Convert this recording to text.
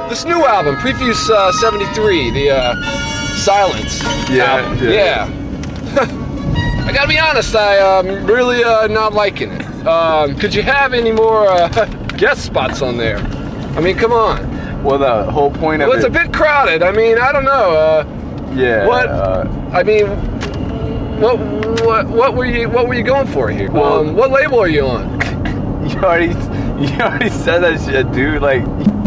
this new album, Prefuse 73, the Silence album. Yeah. I gotta be honest, I'm really not liking it. Could you have any more guest spots on there? I mean, come on. Well, the whole point of it's a bit crowded. I mean, I don't know. Yeah. What? I mean, what were you going for here? Well, what label are you on? You already said that shit, dude. Like.